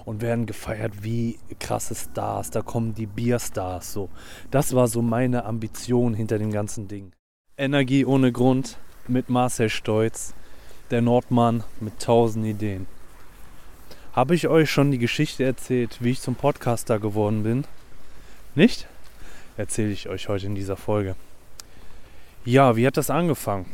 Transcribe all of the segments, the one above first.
und werden gefeiert wie krasse Stars. Da kommen die Bierstars. So. Das war so meine Ambition hinter dem ganzen Ding. Energie ohne Grund mit Marcel Stolz, der Nordmann mit 1000 Ideen. Habe ich euch schon die Geschichte erzählt, wie ich zum Podcaster geworden bin? Nicht? Erzähle ich euch heute in dieser Folge. Ja, wie hat das angefangen?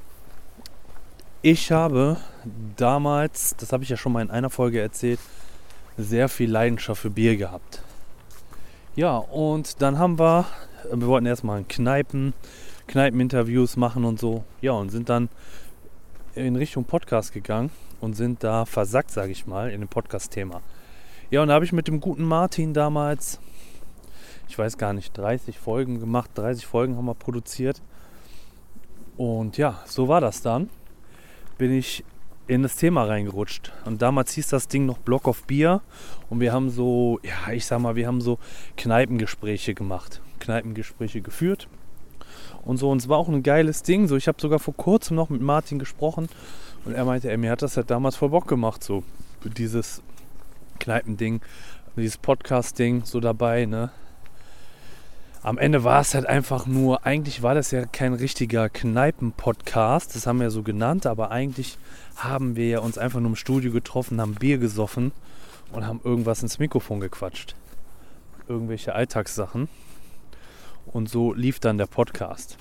Ich habe damals, das habe ich ja schon mal in einer Folge erzählt, sehr viel Leidenschaft für Bier gehabt. Ja, und dann wir wollten erstmal Kneipeninterviews machen und so. Ja, und sind dann in Richtung Podcast gegangen und sind da versackt, sage ich mal, in dem Podcast-Thema. Ja, und da habe ich mit dem guten Martin damals, ich weiß gar nicht, 30 Folgen gemacht, 30 Folgen haben wir produziert. Und ja, so war das dann. Bin ich in das Thema reingerutscht. Und damals hieß das Ding noch Block of Bier. Und wir haben so, ja, ich sag mal, wir haben so Kneipengespräche gemacht. Kneipengespräche geführt. Und so, und es war auch ein geiles Ding. So, ich habe sogar vor kurzem noch mit Martin gesprochen. Und er meinte, mir hat das halt damals voll Bock gemacht. So, dieses Kneipending, dieses Podcast-Ding so dabei, ne. Am Ende war es halt einfach nur, eigentlich war das ja kein richtiger Kneipen-Podcast, das haben wir ja so genannt, aber eigentlich haben wir ja uns einfach nur im Studio getroffen, haben Bier gesoffen und haben irgendwas ins Mikrofon gequatscht. Irgendwelche Alltagssachen. Und so lief dann der Podcast.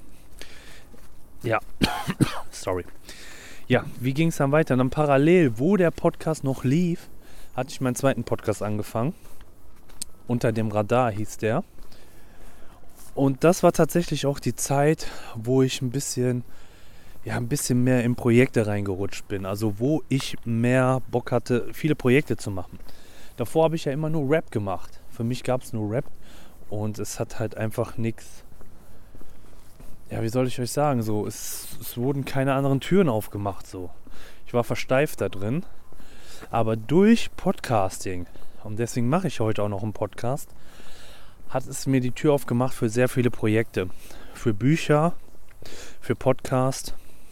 Ja, sorry. Ja, wie ging es dann weiter? Dann parallel, wo der Podcast noch lief, hatte ich meinen zweiten Podcast angefangen. Unter dem Radar hieß der. Und das war tatsächlich auch die Zeit, wo ich ein bisschen mehr in Projekte reingerutscht bin. Also wo ich mehr Bock hatte, viele Projekte zu machen. Davor habe ich ja immer nur Rap gemacht. Für mich gab es nur Rap und es hat halt einfach nichts. Ja, wie soll ich euch sagen? So, es wurden keine anderen Türen aufgemacht. So. Ich war versteift da drin. Aber durch Podcasting, und deswegen mache ich heute auch noch einen Podcast, hat es mir die Tür aufgemacht für sehr viele Projekte. Für Bücher, für Podcast,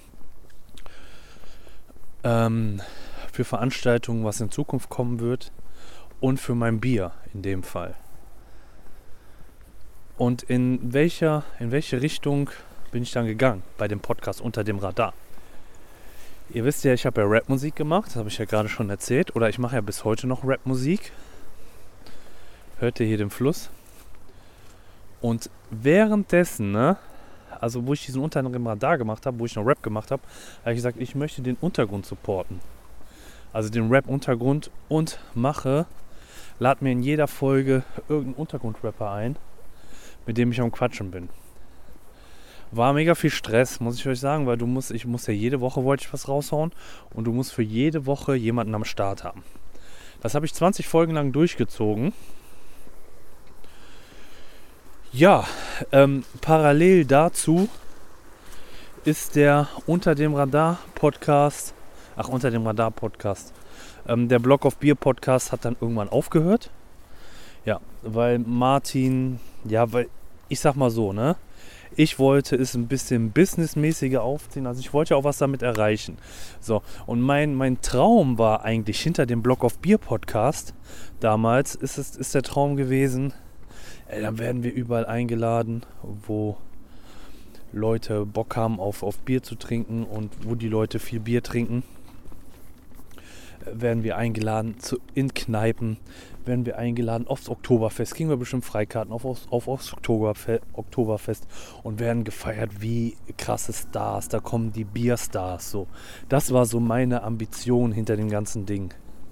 für Veranstaltungen, was in Zukunft kommen wird und für mein Bier in dem Fall. Und in welche Richtung bin ich dann gegangen bei dem Podcast Unter dem Radar? Ihr wisst ja, ich habe ja Rapmusik gemacht, das habe ich ja gerade schon erzählt. Oder ich mache ja bis heute noch Rapmusik. Hört ihr hier den Fluss? Und währenddessen, ne, also wo ich diesen Unter dem Radar gemacht habe, wo ich noch Rap gemacht habe, habe ich gesagt, ich möchte den Untergrund supporten. Also den Rap-Untergrund und lade mir in jeder Folge irgendeinen Untergrundrapper ein, mit dem ich am Quatschen bin. War mega viel Stress, muss ich euch sagen, weil ich muss ja jede Woche wollte ich was raushauen und du musst für jede Woche jemanden am Start haben. Das habe ich 20 Folgen lang durchgezogen. Ja, parallel dazu ist der Unter dem Radar Podcast, der Block of Bier Podcast hat dann irgendwann aufgehört. Ja, weil ich sag mal so, ne, ich wollte es ein bisschen businessmäßiger aufziehen, also ich wollte auch was damit erreichen. So, und mein Traum war eigentlich hinter dem Block of Bier Podcast, damals ist der Traum gewesen, dann werden wir überall eingeladen, wo Leute Bock haben auf Bier zu trinken und wo die Leute viel Bier trinken. Werden wir eingeladen in Kneipen, werden wir eingeladen aufs Oktoberfest, kriegen wir bestimmt Freikarten aufs Oktoberfest und werden gefeiert wie krasse Stars, da kommen die Bierstars. So. Das war so meine Ambition hinter dem ganzen Ding.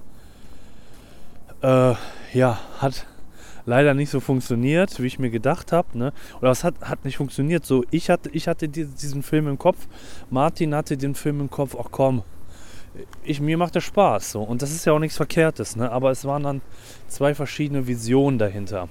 Hat leider nicht so funktioniert, wie ich mir gedacht habe. Ne? Oder es hat nicht funktioniert. So, ich hatte diesen Film im Kopf, Martin hatte den Film im Kopf, ach komm, mir macht das Spaß. So. Und das ist ja auch nichts Verkehrtes. Ne? Aber es waren dann zwei verschiedene Visionen dahinter.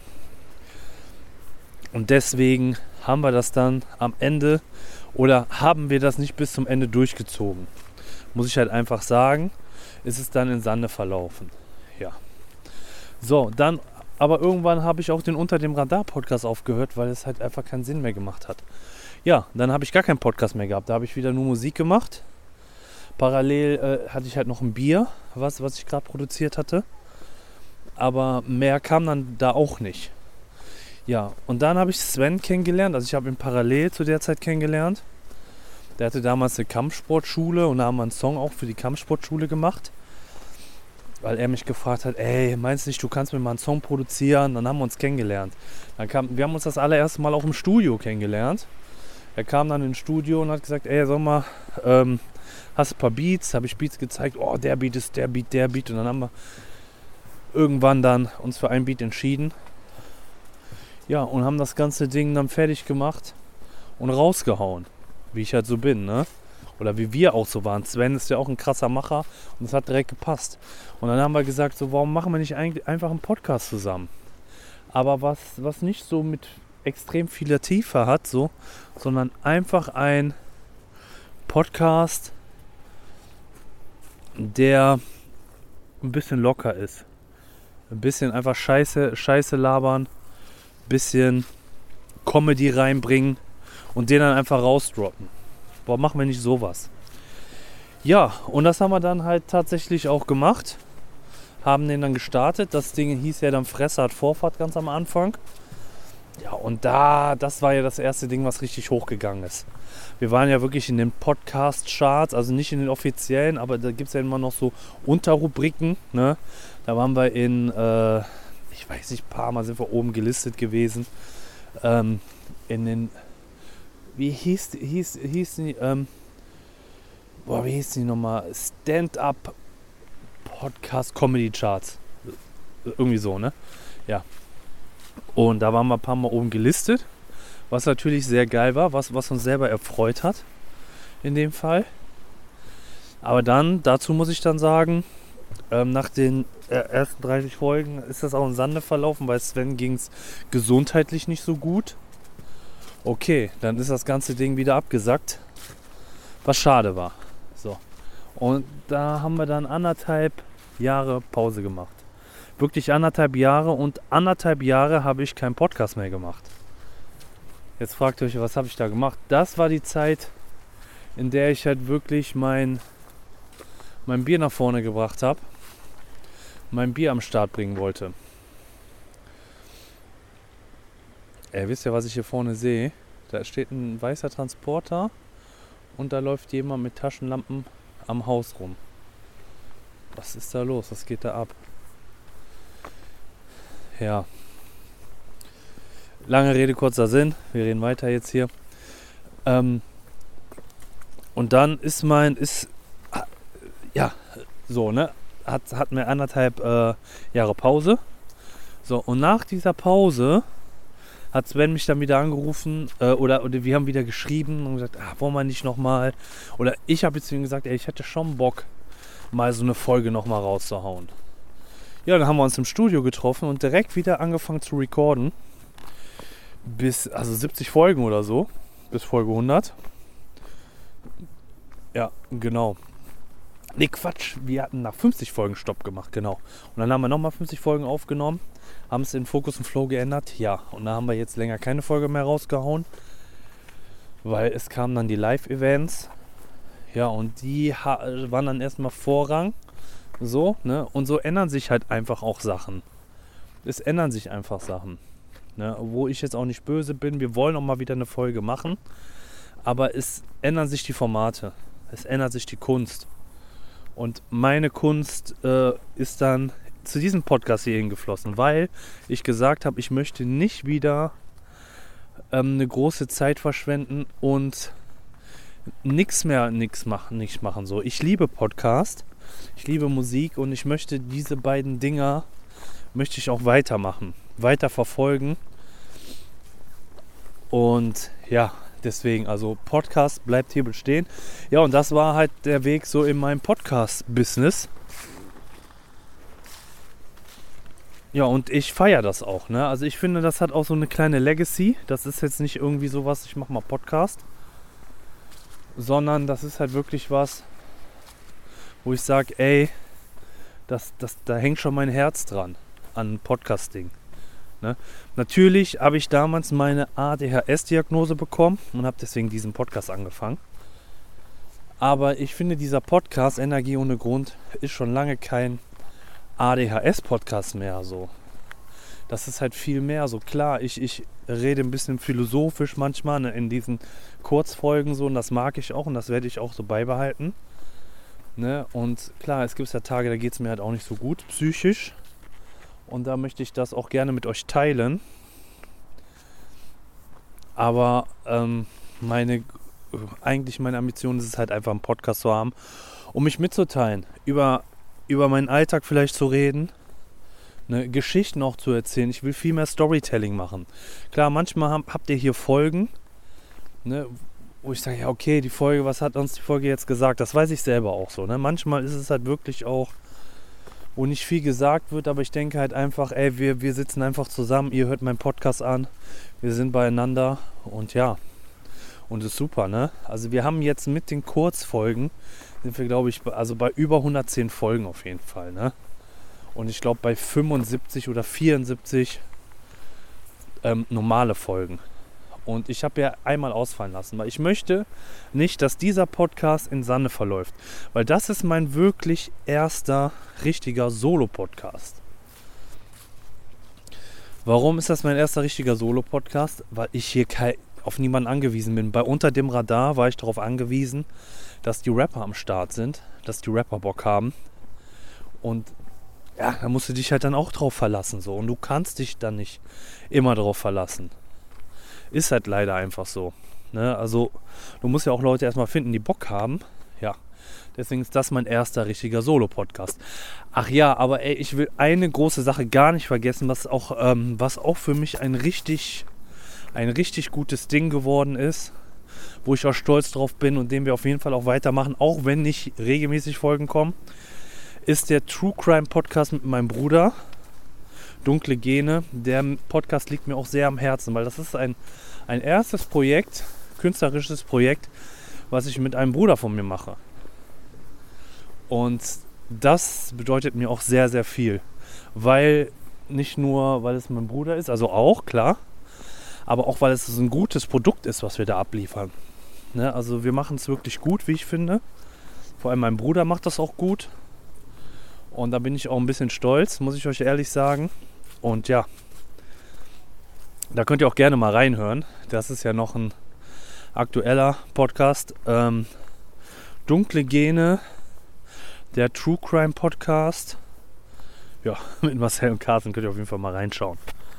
Und deswegen haben wir das dann am Ende, oder haben wir das nicht bis zum Ende durchgezogen. Muss ich halt einfach sagen, ist es dann in Sande verlaufen. Ja. So, dann aber irgendwann habe ich auch den Unter dem Radar Podcast aufgehört, weil es halt einfach keinen Sinn mehr gemacht hat. Ja, dann habe ich gar keinen Podcast mehr gehabt. Da habe ich wieder nur Musik gemacht. Parallel hatte ich halt noch ein Bier, was ich gerade produziert hatte. Aber mehr kam dann da auch nicht. Ja, und dann habe ich Sven kennengelernt. Also ich habe ihn parallel zu der Zeit kennengelernt. Der hatte damals eine Kampfsportschule und da haben wir einen Song auch für die Kampfsportschule gemacht. Weil er mich gefragt hat, ey, meinst du nicht, du kannst mir mal einen Song produzieren? Dann haben wir uns kennengelernt. Wir haben uns das allererste Mal auch im Studio kennengelernt. Er kam dann ins Studio und hat gesagt, ey, sag mal, hast du ein paar Beats? Habe ich Beats gezeigt, oh, der Beat ist der Beat, der Beat. Und dann haben wir irgendwann dann uns für ein Beat entschieden. Ja, und haben das ganze Ding dann fertig gemacht und rausgehauen. Wie ich halt so bin, ne? Oder wie wir auch so waren. Sven ist ja auch ein krasser Macher und es hat direkt gepasst. Und dann haben wir gesagt, so, warum machen wir nicht eigentlich einfach einen Podcast zusammen? Aber was nicht so mit extrem vieler Tiefe hat, so, sondern einfach ein Podcast, der ein bisschen locker ist. Ein bisschen einfach Scheiße labern, ein bisschen Comedy reinbringen und den dann einfach rausdroppen. Warum machen wir nicht sowas? Ja, und das haben wir dann halt tatsächlich auch gemacht. Haben den dann gestartet. Das Ding hieß ja dann Fresse hat Vorfahrt ganz am Anfang. Ja, und das war ja das erste Ding, was richtig hochgegangen ist. Wir waren ja wirklich in den Podcast-Charts, also nicht in den offiziellen, aber da gibt es ja immer noch so Unterrubriken. Ne? Da waren wir in, ich weiß nicht, ein paar Mal sind wir oben gelistet gewesen. In den, wie hieß die, wie hieß die nochmal? Stand-Up Podcast Comedy Charts. Irgendwie so, ne? Ja. Und da waren wir ein paar Mal oben gelistet, was natürlich sehr geil war, was uns selber erfreut hat, in dem Fall. Aber dazu muss ich dann sagen, nach den ersten 30 Folgen ist das auch im Sande verlaufen, weil Sven ging es gesundheitlich nicht so gut. Okay, dann ist das ganze Ding wieder abgesackt, was schade war. So. Und da haben wir dann 1,5 Jahre Pause gemacht. Wirklich 1,5 Jahre und 1,5 Jahre habe ich keinen Podcast mehr gemacht. Jetzt fragt ihr euch, was habe ich da gemacht? Das war die Zeit, in der ich halt wirklich mein Bier nach vorne gebracht habe. Mein Bier am Start bringen wollte. Wisst ihr, was ich hier vorne sehe? Da steht ein weißer Transporter und da läuft jemand mit Taschenlampen am Haus rum. Was ist da los? Was geht da ab? Ja. Lange Rede, kurzer Sinn. Wir reden weiter jetzt hier. Und dann hatten wir 1,5 Jahre Pause. So, und nach dieser Pause hat Sven mich dann wieder angerufen oder wir haben wieder geschrieben und gesagt, wollen wir nicht nochmal, oder ich habe jetzt zu ihm gesagt, ich hätte schon Bock, mal so eine Folge nochmal rauszuhauen. Ja, dann haben wir uns im Studio getroffen und direkt wieder angefangen zu recorden. Also 70 Folgen oder so, bis Folge 100. Ja, genau. Ne, Quatsch, wir hatten nach 50 Folgen Stopp gemacht, genau. Und dann haben wir nochmal 50 Folgen aufgenommen, haben es in Focus und Flow geändert, ja. Und da haben wir jetzt länger keine Folge mehr rausgehauen, weil es kamen dann die Live-Events. Ja, und die waren dann erstmal Vorrang. So, ne? Und so ändern sich halt einfach auch Sachen. Es ändern sich einfach Sachen. Ne? Wo ich jetzt auch nicht böse bin, wir wollen auch mal wieder eine Folge machen. Aber es ändern sich die Formate. Es ändert sich die Kunst. Und meine Kunst ist dann zu diesem Podcast hierhin geflossen, weil ich gesagt habe, ich möchte nicht wieder eine große Zeit verschwenden und nichts machen. So. Ich liebe Podcast, ich liebe Musik und ich möchte diese beiden Dinger auch weitermachen, weiter verfolgen. Und ja, deswegen, also Podcast bleibt hier bestehen. Ja, und das war halt der Weg so in meinem Podcast-Business. Ja, und ich feiere das auch, ne? Also ich finde, das hat auch so eine kleine Legacy. Das ist jetzt nicht irgendwie sowas, ich mache mal Podcast. Sondern das ist halt wirklich was, wo ich sage, ey, da hängt schon mein Herz dran an Podcasting. Ne? Natürlich habe ich damals meine ADHS-Diagnose bekommen und habe deswegen diesen Podcast angefangen. Aber ich finde, dieser Podcast Energie ohne Grund ist schon lange kein ADHS-Podcast mehr so. Das ist halt viel mehr so. Klar, ich rede ein bisschen philosophisch manchmal, ne, in diesen Kurzfolgen so, und das mag ich auch und das werde ich auch so beibehalten. Ne? Und klar, es gibt ja Tage, da geht es mir halt auch nicht so gut psychisch. Und da möchte ich das auch gerne mit euch teilen. Aber meine Ambition ist es halt einfach, einen Podcast zu haben, um mich mitzuteilen, über meinen Alltag vielleicht zu reden, ne, Geschichten auch zu erzählen. Ich will viel mehr Storytelling machen. Klar, manchmal habt ihr hier Folgen, ne, wo ich sage, ja okay, die Folge, was hat uns die Folge jetzt gesagt? Das weiß ich selber auch so. Ne? Manchmal ist es halt wirklich auch, wo nicht viel gesagt wird, aber ich denke halt einfach, ey, wir sitzen einfach zusammen, ihr hört meinen Podcast an, wir sind beieinander und ja, und das ist super, ne? Also wir haben jetzt mit den Kurzfolgen, sind wir glaube ich, also bei über 110 Folgen auf jeden Fall, ne? Und ich glaube bei 75 oder 74 normale Folgen. Und ich habe ja einmal ausfallen lassen, weil ich möchte nicht, dass dieser Podcast in Sande verläuft. Weil das ist mein wirklich erster richtiger Solo-Podcast. Warum ist das mein erster richtiger Solo-Podcast? Weil ich hier auf niemanden angewiesen bin. Bei Unter dem Radar war ich darauf angewiesen, dass die Rapper am Start sind, dass die Rapper Bock haben. Und ja, da musst du dich halt dann auch drauf verlassen. So. Und du kannst dich dann nicht immer drauf verlassen. Ist halt leider einfach so. Ne? Also du musst ja auch Leute erstmal finden, die Bock haben. Ja, deswegen ist das mein erster richtiger Solo-Podcast. Ach ja, aber ey, ich will eine große Sache gar nicht vergessen, was auch für mich ein richtig gutes Ding geworden ist, wo ich auch stolz drauf bin und den wir auf jeden Fall auch weitermachen, auch wenn nicht regelmäßig Folgen kommen, ist der True Crime Podcast mit meinem Bruder. Dunkle Gene. Der Podcast liegt mir auch sehr am Herzen, weil das ist ein erstes Projekt, künstlerisches Projekt, was ich mit einem Bruder von mir mache. Und das bedeutet mir auch sehr, sehr viel. Weil nicht nur, weil es mein Bruder ist, also auch, klar, aber auch, weil es ein gutes Produkt ist, was wir da abliefern. Ne? Also wir machen es wirklich gut, wie ich finde. Vor allem mein Bruder macht das auch gut. Und da bin ich auch ein bisschen stolz, muss ich euch ehrlich sagen. Und ja, da könnt ihr auch gerne mal reinhören. Das ist ja noch ein aktueller Podcast. Dunkle Gene, der True Crime Podcast. Ja, mit Marcel und Carsten könnt ihr auf jeden Fall mal reinschauen.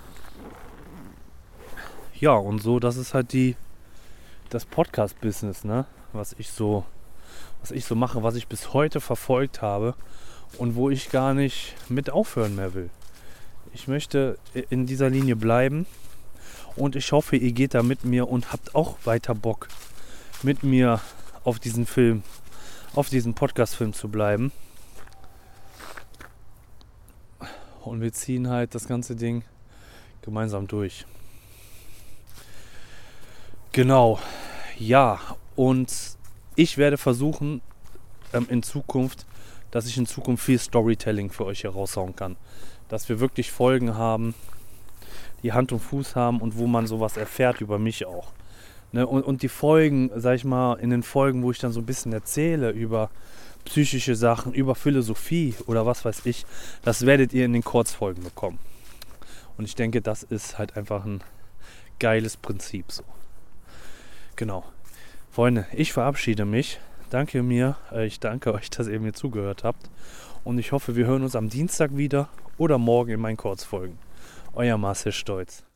Ja, und so, das ist halt das Podcast-Business, ne? Was ich so mache, was ich bis heute verfolgt habe und wo ich gar nicht mit aufhören mehr will. Ich möchte in dieser Linie bleiben und ich hoffe, ihr geht da mit mir und habt auch weiter Bock, mit mir auf diesen Podcast-Film zu bleiben. Und wir ziehen halt das ganze Ding gemeinsam durch. Genau, ja, und ich werde versuchen, dass ich in Zukunft viel Storytelling für euch hier raushauen kann. Dass wir wirklich Folgen haben, die Hand und Fuß haben und wo man sowas erfährt über mich auch. Ne? Und die Folgen, sag ich mal, in den Folgen, wo ich dann so ein bisschen erzähle über psychische Sachen, über Philosophie oder was weiß ich, das werdet ihr in den Kurzfolgen bekommen. Und ich denke, das ist halt einfach ein geiles Prinzip so. Genau. Freunde, ich verabschiede mich. Ich danke euch, dass ihr mir zugehört habt. Und ich hoffe, wir hören uns am Dienstag wieder oder morgen in meinen Kurzfolgen. Euer Marcel Stolz.